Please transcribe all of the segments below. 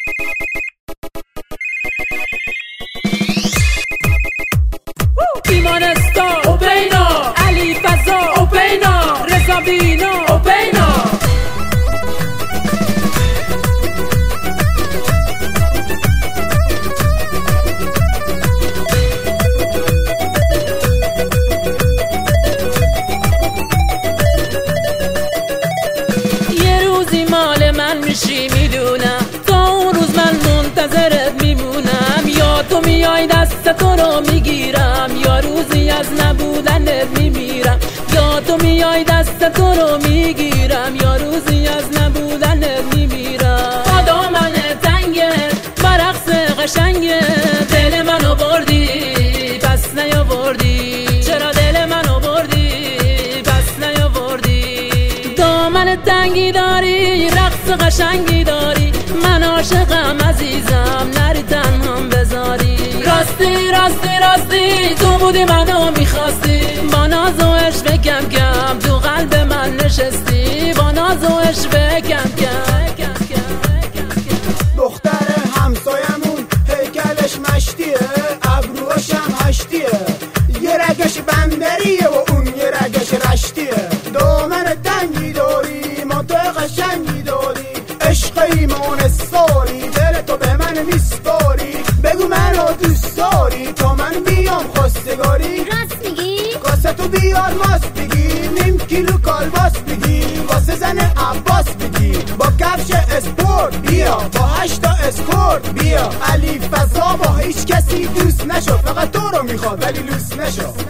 بیمارستان اوپینا، علی فضا اوپینا، رضا بینا اوپینا. یه روزی مال من میشی میدونم، تا اون روز من منتظرت میمونم. یا تو میای دست تو رو میگیرم، یا روزی از نبودنت میمیرم. یا تو میای دست تو رو میگیرم، یا روزی از نبودنت میمیرم. با دامن تنگت برقص قشنگه، دل منو بردی پس نیاوردی. چرا دل منو بردی پس نیاوردی؟ دامن تنگی داری، رقص قشنگی داری، من عاشقم عزیزم، نری تنهام بذاری. راستی راستی راستی تو بودی منو میخواستی، با ناز و عشق کم کم تو قلب من نشستی. با ناز و عشق کم کم. دختر همسایمون هیکلش مشتیه، ابروهاش هم هشتیه، یه رگش بندریه و اون یه رگش رشتیه. دامن تنگی داری، ماده قشنگی داری، عشق ایمانستاری، دل تو به من میسپاری. بگو منو دوست داری تا من بیام خواستگاری. راست میگی؟ کاسه تو بیار ماست بگی، نیم کیلو کالباس بگی، واسه زن عباس بگی، با کفش اسپورت بیا، با 8 تا اسکورت بیا. علی فضا با هیچ کسی دوست نشد، فقط تو رو میخواد ولی لوس نشد.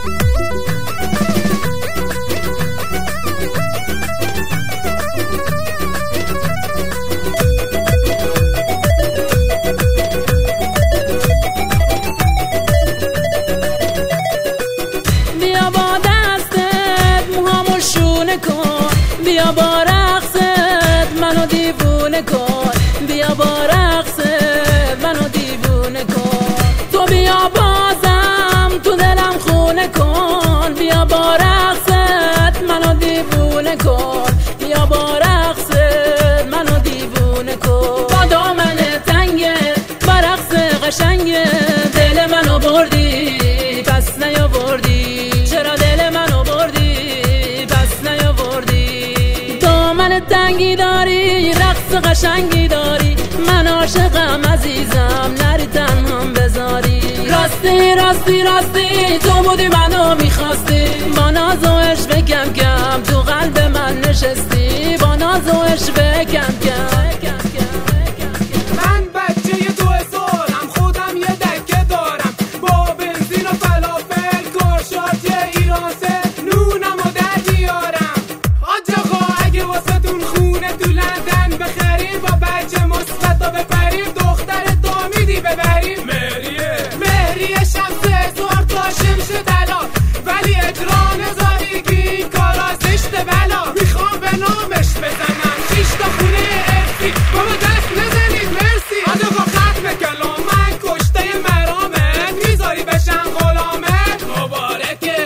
بیا با رقصت منو دیوونه کن، بیا با رقصت منو دیوونه کن. تو بیا بازم تو دلم خونه کن، بیا با رقصت منو دیوونه کن، بیا با رقصت منو دیوونه کن. با دامن تنگت با رقص قشنگه، دل منو بردی پس نیاوردی. چرا دل منو بردی پس نیاوردی؟ دامن تنگی داری، رقص قشنگی داری، من عاشقم عزیزم، نری تنهام بذاری. راستی راستی راستی تو بودی منو میخواستی، با ناز و عشق کم کم تو قلب من نشستی. با ناز و عشق کم کم. من بچه 2000م، خودم یه دکه دارم، با بنزین و فلافل کارشات ایران سه، نونم و در دیارم. آج آقا اگه واسه تون خونه تو لندن بخریم، با بچه مثبتا بپریم، دختر دامیدی ببریم. مهریه شمس هزار تا شمشه طلا، ولی اجرا نذاری که این کارا زشت بلا. میخوام به نامش بزنم 6 تا خونه ارسی، بابا دست نزنید مرسی. آج آقا ختم کلام، من کشته مرامت، میذاری بشم غلامت. مبارکه.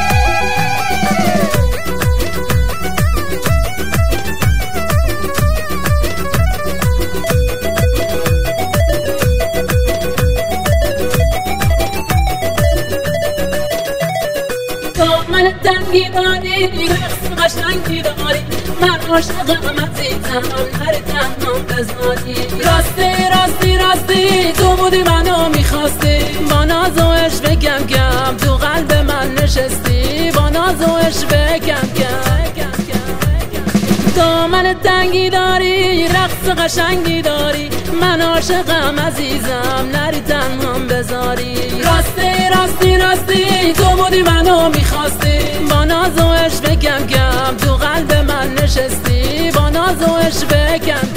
دامن تنگی داری، رقص قشنگی داری، من عاشقم عزیزم، نری تنهام بذاری. راستی راستی راستی تو بودی منو میخواستی، با ناز و عشق کم کم تو قلب من نشستی. با ناز و عشق کم کم. دامن تنگی داری، رقص قشنگی داری، من عاشقم عزیزم، نری تنهام بذاری. راستی راستی راستی تو بودی منو میخواستی، با ناز و عشق کم کم تو قلب من نشستی. با ناز و عشق کم